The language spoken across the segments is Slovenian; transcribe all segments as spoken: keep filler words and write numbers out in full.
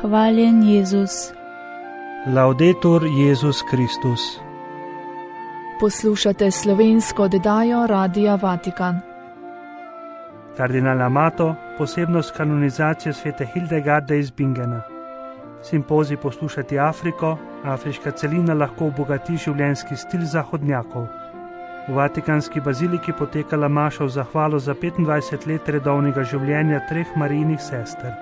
Hvaljen Jezus. Laudetur Jezus Kristus. Poslušate slovensko oddajo Radia Vatikan. Kardinal Amato, posebnost kanonizacije svete Hildegarde iz Bingena. Simpozij Poslušati Afriko, afriška celina lahko obogati življenjski stil zahodnjakov. V Vatikanski baziliki potekala maša v zahvalo za petindvajset let redovnega življenja treh Marijinih sester.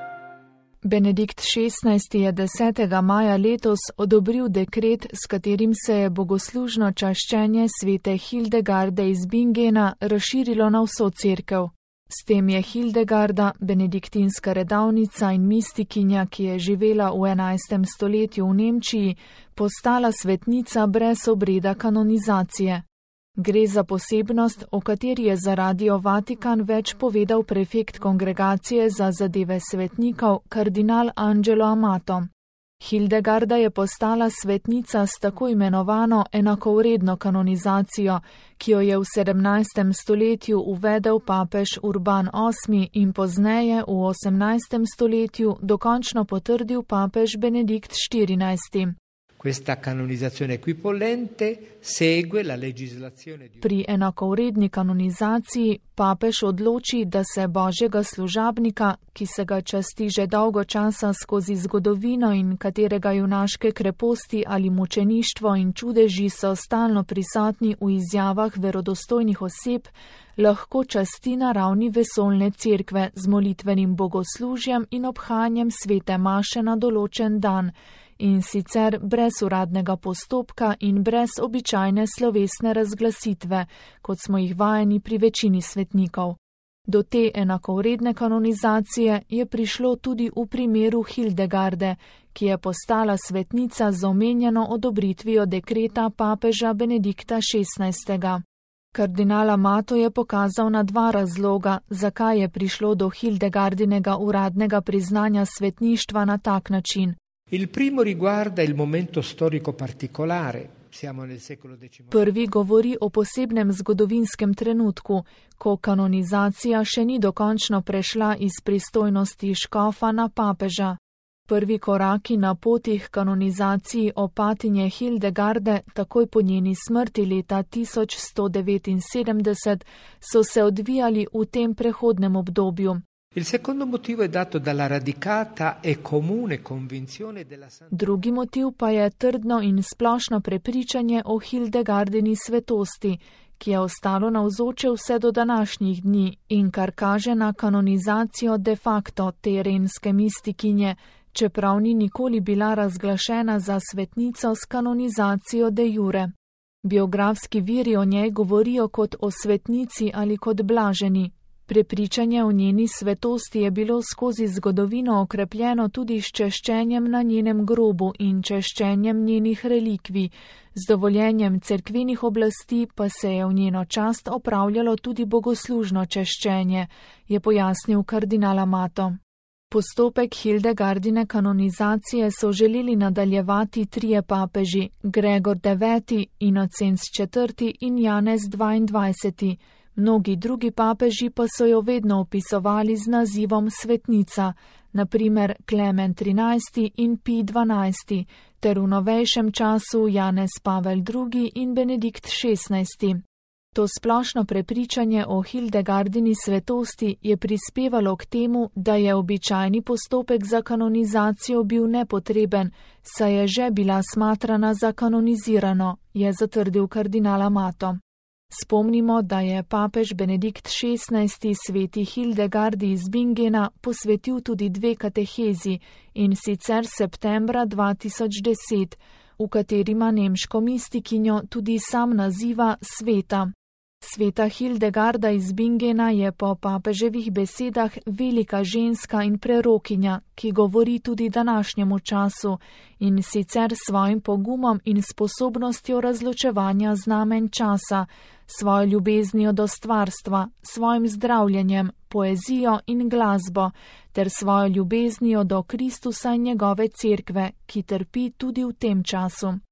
Benedikt šestnajsti je desetega maja letos odobril dekret, s katerim se je bogoslužno čaščenje svete Hildegarde iz Bingena razširilo na vso cerkev. S tem je Hildegarda, benediktinska redavnica in mistikinja, ki je živela v enajstem stoletju v Nemčiji, postala svetnica brez obreda kanonizacije. Gre za posebnost, o kateri je za Radio Vatikan več povedal prefekt kongregacije za zadeve svetnikov, kardinal Angelo Amato. Hildegarda je postala svetnica s tako imenovano enakovredno kanonizacijo, ki jo je v sedemnajstem stoletju uvedel papež Urban osmi in pozneje v osemnajstem stoletju dokončno potrdil papež Benedikt štirinajsti. Questa canonizzazione equipollente segue la legislazione di... Pri enakovredni kanonizaciji papež odloči, da se božjega služabnika, ki se ga časti že dolgo časa skozi zgodovino in katerega junaške kreposti ali mučeništvo in čudeži so stalno prisotni v izjavah verodostojnih oseb, lahko časti na ravni vesoljne cerkve z molitvenim bogoslužjem in obhajanjem svete maše na določen dan, in sicer brez uradnega postopka in brez običajne slovesne razglasitve, kot smo jih vajeni pri večini svetnikov. Do te enakovredne kanonizacije je prišlo tudi v primeru Hildegarde, ki je postala svetnica z omenjeno odobritvijo dekreta papeža Benedikta šestnajstega. Kardinal Amato je pokazal na dva razloga, zakaj je prišlo do Hildegardinega uradnega priznanja svetništva na tak način. Il primo riguarda il momento storico particolare. Siamo nel secolo decimo. Prvi govori o posebnem zgodovinskem trenutku, ko kanonizacija še ni dokončno prešla iz pristojnosti škofa na papeža. Prvi koraki na poti k kanonizaciji opatinje Hildegarde, takoj po njeni smrti leta tisoč sto devetinsedemdeset, so se odvijali v tem prehodnem obdobju. Il secondo motivo è dato dalla radicata e comune convinzione della santa. Drugi motiv pa je trdno in splošno prepričanje o Hildegardini svetosti, ki je ostalo navzoče vse do današnjih dni in kar kaže na kanonizacijo de facto te renske mistikinje, čeprav ni nikoli bila razglašena za svetnico s kanonizacijo de jure. Biografski viri o njej govorijo kot o svetnici ali kot blaženi. Prepričanje o njeni svetosti je bilo skozi zgodovino okrepljeno tudi s češčenjem na njenem grobu in češčenjem njenih relikvij. Z dovoljenjem cerkvenih oblasti pa se je v njeno čast opravljalo tudi bogoslužno češčenje, je pojasnil kardinal Amato. Postopek Hildegardine kanonizacije so želeli nadaljevati trije papeži, Gregor deveti, Inocenc četrti in Janez dvaindvajseti. Mnogi drugi papeži pa so jo vedno opisovali z nazivom svetnica, na primer Klemen trinajsti in Pij dvanajsti, ter v novejšem času Janez Pavel drugi in Benedikt šestnajsti. To splošno prepričanje o Hildegardini svetosti je prispevalo k temu, da je običajni postopek za kanonizacijo bil nepotreben, saj je že bila smatrana za kanonizirano, je zatrdil kardinal Amato. Spomnimo, da je papež Benedikt šestnajsti sveti Hildegardi iz Bingena posvetil tudi dve katehezi, in sicer septembra dva tisoč deset, v katerima nemško mistikinjo tudi sam naziva sveta. Sveta Hildegarda iz Bingena je po papeževih besedah velika ženska in prerokinja, ki govori tudi današnjemu času, in sicer svojim pogumom in sposobnostjo razločevanja znamen časa, svojo ljubeznijo do stvarstva, svojim zdravljenjem, poezijo in glasbo, ter svojo ljubeznijo do Kristusa in njegove cerkve, ki trpi tudi v tem času.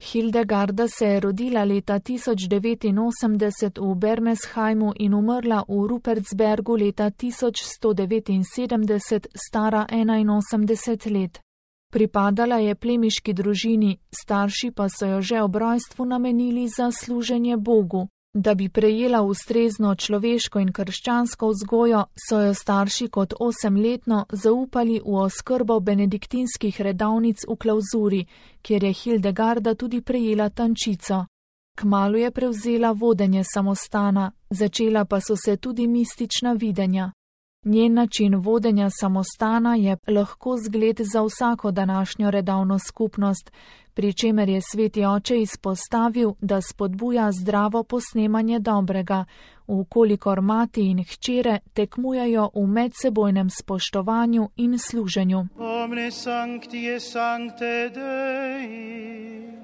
Hildegarda se je rodila leta tisoč devetsto osemdeset v Bermesheimu in umrla v Rupertsbergu leta tisoč sto devetinsedemdeset, stara enainosemdeset let. Pripadala je plemiški družini, starši pa so jo že ob rojstvu namenili za služenje Bogu. Da bi prejela ustrezno človeško in krščansko vzgojo, so jo starši kot osemletno zaupali v oskrbo benediktinskih redovnic v klavzuri, kjer je Hildegarda tudi prejela tančico. Kmalu je prevzela vodenje samostana, začela pa so se tudi mistična videnja. Njen način vodenja samostana je lahko zgled za vsako današnjo redovno skupnost, pri čemer je sveti oče izpostavil, da spodbuja zdravo posnemanje dobrega, vkolikor mati in hčere tekmujejo v medsebojnem spoštovanju in služenju. Omne sancti et sancte Dei.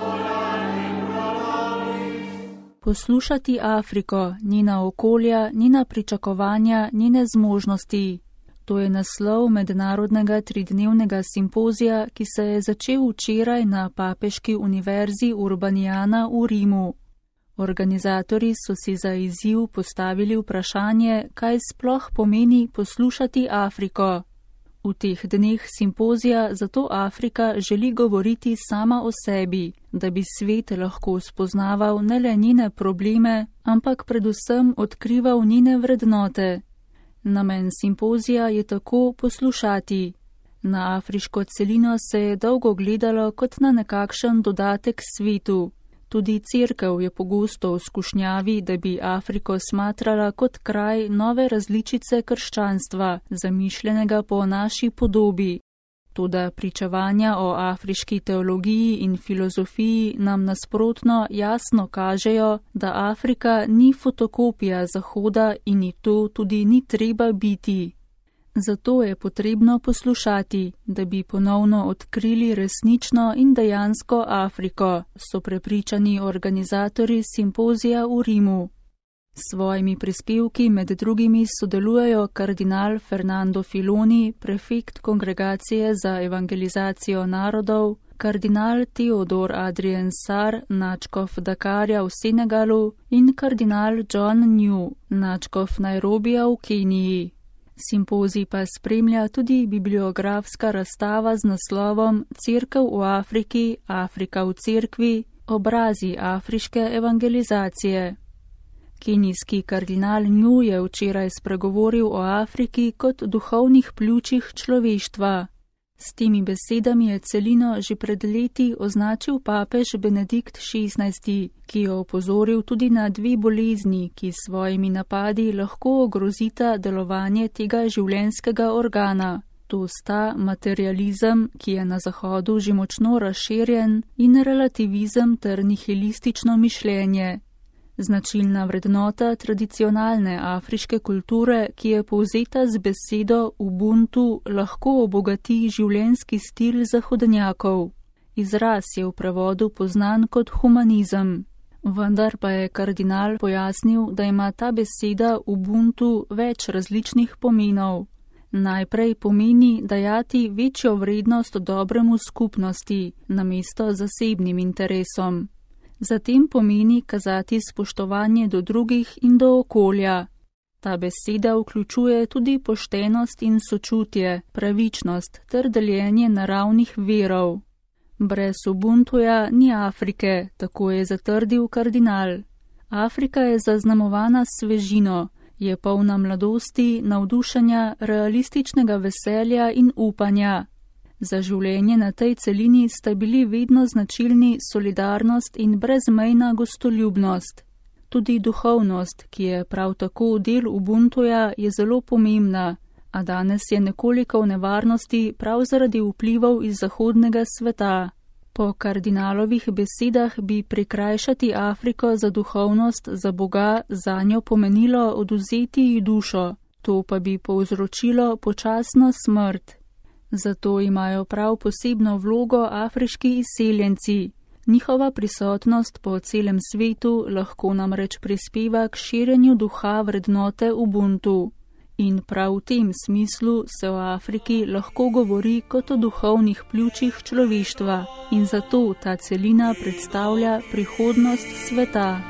Poslušati Afriko, njena okolja, njena pričakovanja, njene zmožnosti. To je naslov mednarodnega tridnevnega simpozija, ki se je začel včeraj na Papeški univerzi Urbaniana v Rimu. Organizatorji so si za izziv postavili vprašanje, kaj sploh pomeni poslušati Afriko. V teh dneh simpozija zato Afrika želi govoriti sama o sebi, da bi svet lahko spoznaval ne le njene probleme, ampak predvsem odkrival njene vrednote. Namen simpozija je tako poslušati. Na afriško celino se je dolgo gledalo kot na nekakšen dodatek svetu. Tudi cerkev je pogosto v skušnjavi, da bi Afriko smatrala kot kraj nove različice krščanstva, zamišljenega po naši podobi. Toda pričevanja o afriški teologiji in filozofiji nam nasprotno jasno kažejo, da Afrika ni fotokopija Zahoda in ni to tudi ni treba biti. Zato je potrebno poslušati, da bi ponovno odkrili resnično in dejansko Afriko, so prepričani organizatorji simpozija v Rimu. S svojimi prispevki med drugimi sodelujejo kardinal Fernando Filoni, prefekt Kongregacije za evangelizacijo narodov, kardinal Theodor Adrien Sar, nadškof Dakarja v Senegalu in kardinal John New, nadškof Nairobija v Keniji. Simpozij pa spremlja tudi bibliografska razstava z naslovom Cerkev v Afriki, Afrika v cerkvi, obrazi afriške evangelizacije. Kenijski kardinal Nju je včeraj spregovoril o Afriki kot duhovnih pljučih človeštva. S temi besedami je celino že pred leti označil papež Benedikt šestnajsti, ki je opozoril tudi na dve bolezni, ki s svojimi napadi lahko ogrozita delovanje tega življenjskega organa. To sta materializem, ki je na Zahodu že močno razširjen, in relativizem ter nihilistično mišljenje. Značilna vrednota tradicionalne afriške kulture, ki je povzeta z besedo Ubuntu, lahko obogati življenjski stil zahodnjakov. Izraz je v prevodu poznan kot humanizem. Vendar pa je kardinal pojasnil, da ima ta beseda Ubuntu več različnih pomenov. Najprej pomeni dajati večjo vrednost dobremu skupnosti, namesto zasebnim interesom. Zatem pomeni kazati spoštovanje do drugih in do okolja. Ta beseda vključuje tudi poštenost in sočutje, pravičnost ter deljenje naravnih virov. Brez Ubuntuja ni Afrike, tako je zatrdil kardinal. Afrika je zaznamovana s svežino, je polna mladosti, navdušenja, realističnega veselja in upanja. Za življenje na tej celini sta bili vedno značilni solidarnost in brezmejna gostoljubnost. Tudi duhovnost, ki je prav tako del Ubuntuja, je zelo pomembna, a danes je nekoliko v nevarnosti prav zaradi vplivov iz zahodnega sveta. Po kardinalovih besedah bi prikrajšati Afriko za duhovnost, za Boga, zanjo pomenilo odvzeti ji dušo, to pa bi povzročilo počasno smrt. Zato imajo prav posebno vlogo afriški izseljenci. Njihova prisotnost po celem svetu lahko namreč prispeva k širjenju duha vrednote Ubuntu. In prav v tem smislu se o Afriki lahko govori kot o duhovnih pljučih človeštva in zato ta celina predstavlja prihodnost sveta.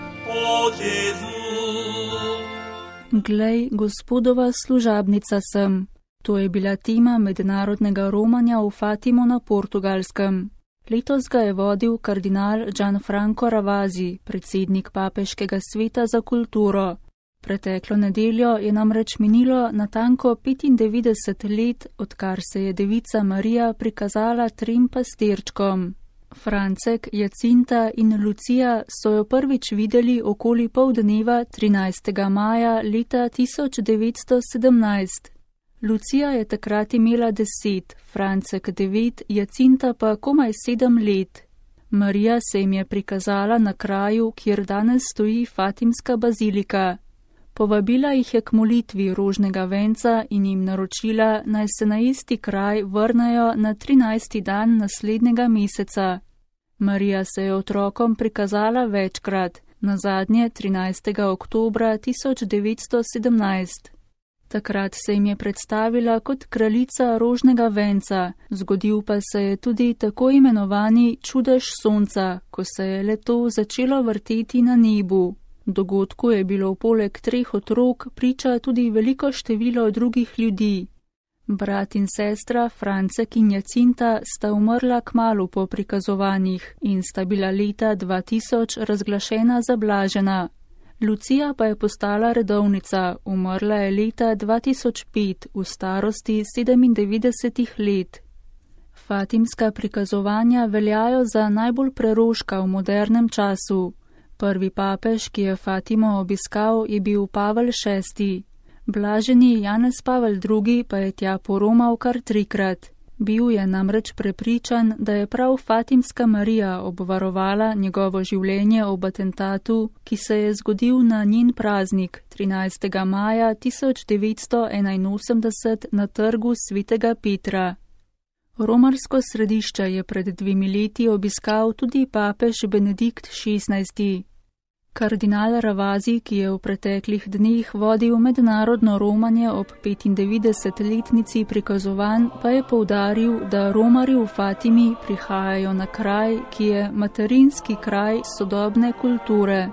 Glej, Gospodova služabnica sem. To je bila tema mednarodnega romanja v Fatimo na Portugalskem. Letos ga je vodil kardinal Gianfranco Ravasi, predsednik Papeškega sveta za kulturo. Preteklo nedeljo je namreč minilo natanko petindevetdeset let, odkar se je devica Marija prikazala trem pastirčkom. Francek, Jacinta in Lucija so jo prvič videli okoli pol dneva trinajstega maja leta tisoč devetsto sedemnajst. Lucija je takrat imela deset, Francek devet, Jacinta pa komaj sedem let. Marija se jim je prikazala na kraju, kjer danes stoji Fatimska bazilika. Povabila jih je k molitvi rožnega venca in jim naročila, naj se na isti kraj vrnejo na trinajsti dan naslednjega meseca. Marija se je otrokom prikazala večkrat, nazadnje trinajstega oktobra tisoč devetsto sedemnajst. Takrat se jim je predstavila kot kraljica rožnega venca, zgodil pa se je tudi tako imenovani čudež sonca, ko se je leto začelo vrteti na nebu. Dogodku je bilo poleg treh otrok priča tudi veliko število drugih ljudi. Brat in sestra Francek in Jacinta sta umrla kmalu po prikazovanjih in sta bila leta dva tisoč razglašena za blažena. Lucija pa je postala redovnica, umrla je leta dva tisoč pet v starosti sedemindevetdesetih let. Fatimska prikazovanja veljajo za najbolj preroška v modernem času. Prvi papež, ki je Fatimo obiskal, je bil Pavel šesti. Blaženi Janez Pavel drugi pa je tja poromal kar trikrat. Bil je namreč prepričan, da je prav Fatimska Marija obvarovala njegovo življenje ob atentatu, ki se je zgodil na njen praznik trinajstega maja tisoč devetsto enainosemdeset na trgu svetega Petra. Romarsko središče je pred dvemi leti obiskal tudi papež Benedikt šestnajsti. Kardinal Ravasi, ki je v preteklih dneh vodil mednarodno romanje ob petindevetdesetletnici prikazovanj, pa je poudaril, da romarji v Fatimi prihajajo na kraj, ki je materinski kraj sodobne kulture.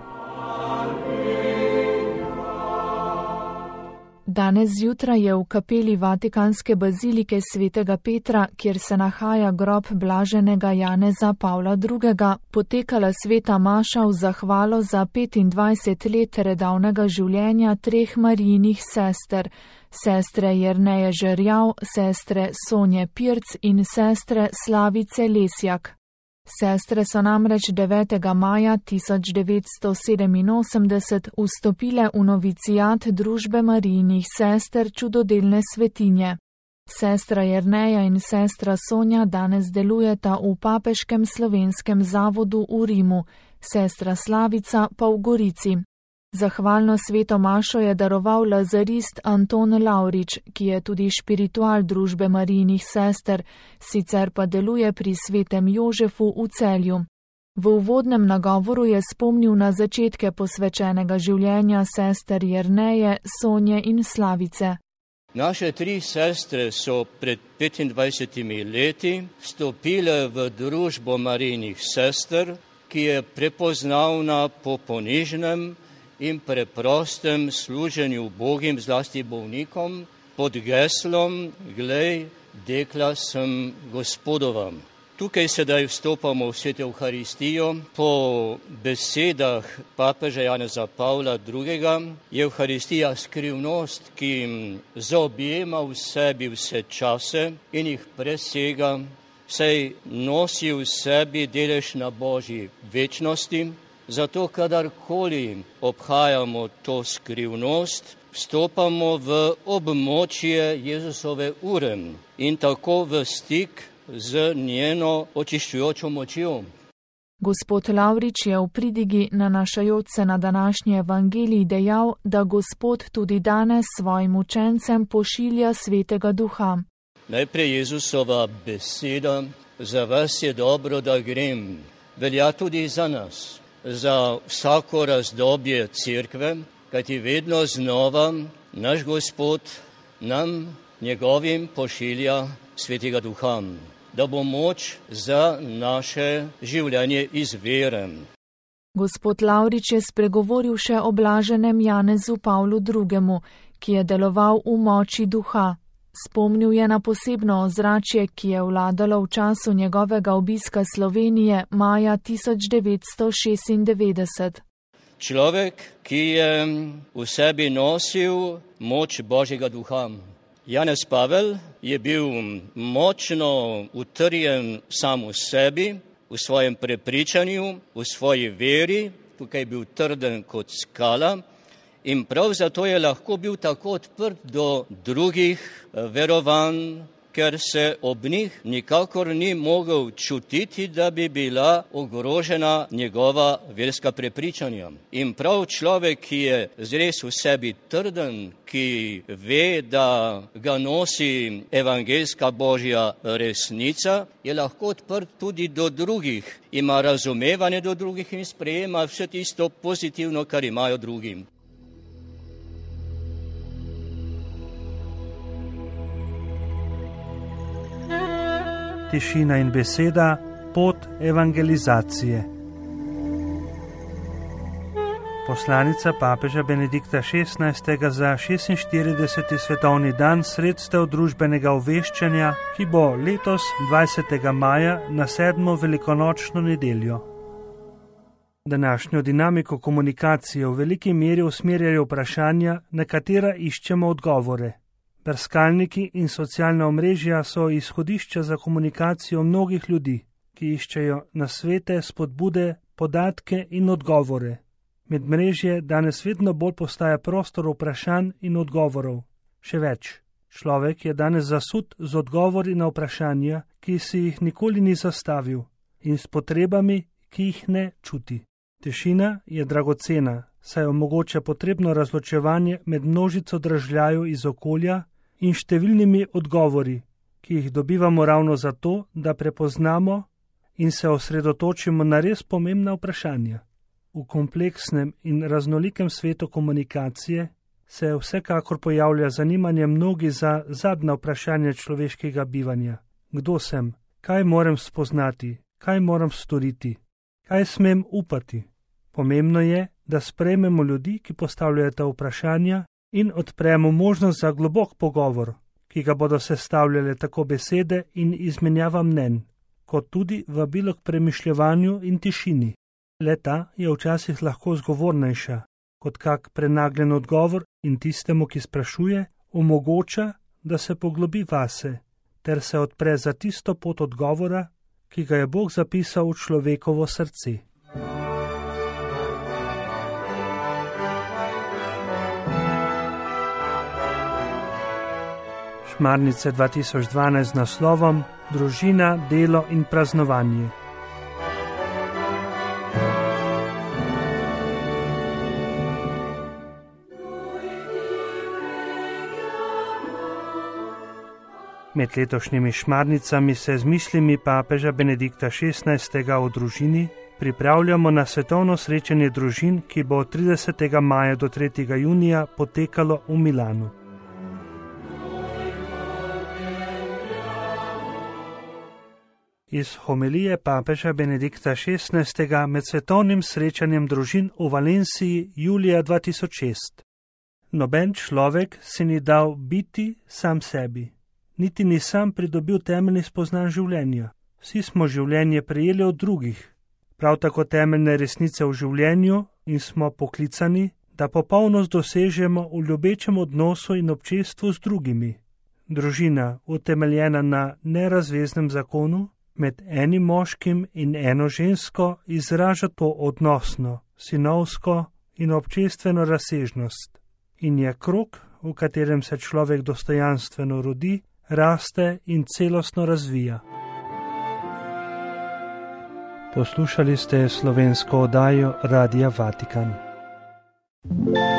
Danes zjutraj je v kapeli Vatikanske bazilike svetega Petra, kjer se nahaja grob blaženega Janeza Pavla drugega, potekala sveta maša v zahvalo za petindvajset let redavnega življenja treh Marijinih sester, sestre Jerneje Žerjav, sestre Sonje Pirc in sestre Slavice Lesjak. Sestre so namreč devetega maja tisoč devetsto sedeminosemdeset vstopile v novicijat družbe Marijinih sester čudodelne svetinje. Sestra Jerneja in sestra Sonja danes delujeta v Papeškem slovenskem zavodu v Rimu, sestra Slavica pa v Gorici. Zahvalno sveto mašo je daroval lazarist Anton Lavrič, ki je tudi špiritual družbe Marijinih sester, sicer pa deluje pri svetem Jožefu v Celju. V uvodnem nagovoru je spomnil na začetke posvečenega življenja sester Jerneje, Sonje in Slavice. Naše tri sestre so pred petindvajsetimi leti vstopile v družbo Marijinih sester, ki je prepoznavna po ponižnem in preprostem služenju ubogim, zlasti bolnikom, pod geslom Glej, dekla sem Gospodova. Tukaj sedaj vstopamo v sveto Evharistijo. Po besedah papeža Janeza Pavla drugega je Evharistija skrivnost, ki zaobjema v sebi vse čase in jih presega, saj nosi v sebi delež na Božji večnosti. Zato, kadarkoli obhajamo to skrivnost, vstopamo v območje Jezusove ure in tako v stik z njeno očiščujočo močjo. Gospod Lavrič je v pridigi nanašajoč se na današnji evangelij dejal, da Gospod tudi danes svojim učencem pošilja svetega duha. Najprej Jezusova beseda, za vas je dobro, da grem, velja tudi za nas. Za vsako razdobje cerkve, kajti vedno znova naš Gospod nam njegovim pošilja Svetega Duha, da bo moč za naše življenje izveren. Gospod Lavrič je spregovoril še o blaženem Janezu Pavlu drugemu, ki je deloval v moči duha. Spomnil je na posebno ozračje, ki je vladalo v času njegovega obiska Slovenije maja tisoč devetsto šestindevetdeset. Človek, ki je v sebi nosil moč Božjega duha. Janez Pavel je bil močno utrjen sam v sebi, v svojem prepričanju, v svoji veri, tukaj je bil trden kot skala in prav zato je lahko bil tako odprt do drugih verovanj, ker se ob njih nikakor ni mogel čutiti, da bi bila ogrožena njegova verska prepričanja. In prav človek, ki je zres v sebi trden, ki ve, da ga nosi evangeljska Božja resnica, je lahko odprt tudi do drugih, ima razumevanje do drugih in sprejema vse tisto pozitivno, kar imajo drugim. Tišina in beseda, pot evangelizacije. Poslanica papeža Benedikta šestnajstega za šestinštirideseti svetovni dan sredstev družbenega obveščanja, ki bo letos dvajsetega maja na sedmo velikonočno nedeljo. Današnjo dinamiko komunikacije v veliki meri usmerjajo vprašanja, na katera iščemo odgovore. Brskalniki in socialna omrežja so izhodišča za komunikacijo mnogih ljudi, ki iščejo nasvete, spodbude, podatke in odgovore. Medmrežje danes vedno bolj postaja prostor vprašanj in odgovorov. Še več, človek je danes zasut z odgovori na vprašanja, ki si jih nikoli ni zastavil, in s potrebami, ki jih ne čuti. Tišina je dragocena, saj omogoča potrebno razločevanje med množico dražljajev iz okolja in številnimi odgovori, ki jih dobivamo ravno zato, da prepoznamo in se osredotočimo na res pomembna vprašanja. V kompleksnem in raznolikem svetu komunikacije se vsekakor pojavlja zanimanje mnogi za zadnja vprašanja človeškega bivanja. Kdo sem? Kaj moram spoznati? Kaj moram storiti? Kaj smem upati? Pomembno je, da sprejmemo ljudi, ki postavljajo ta vprašanja, in odpremo možnost za globok pogovor, ki ga bodo sestavljale tako besede in izmenjava mnenj, kot tudi vabilo k premišljevanju in tišini. Le-ta je včasih lahko zgovornejša, kot kak prenagljen odgovor in tistemu, ki sprašuje, omogoča, da se poglobi vase, ter se odpre za tisto pot odgovora, ki ga je Bog zapisal v človekovo srce. Šmarnice dva tisoč dvanajst z naslovom Družina, delo in praznovanje. Med letošnjimi šmarnicami se z mislimi papeža Benedikta šestnajstega o družini pripravljamo na svetovno srečanje družin, ki bo od tridesetega maja do tretjega junija potekalo v Milanu. Iz homilije papeža Benedikta šestnajstega med svetovnim srečanjem družin v Valenciji julija dva tisoč šest. Noben človek si ni dal biti sam sebi, niti ni sam pridobil temeljnih spoznanj življenja. Vsi smo življenje prejeli od drugih, prav tako temeljne resnice v življenju in smo poklicani, da popolnost dosežemo v ljubečem odnosu in občestvu z drugimi. Družina, utemeljena na nerazveznem zakonu, med enim moškim in eno žensko izraža to odnosno, sinovsko in občestveno razsežnost in je krog, v katerem se človek dostojanstveno rodi, raste in celostno razvija. Poslušali ste slovensko oddajo Radia Vatikan.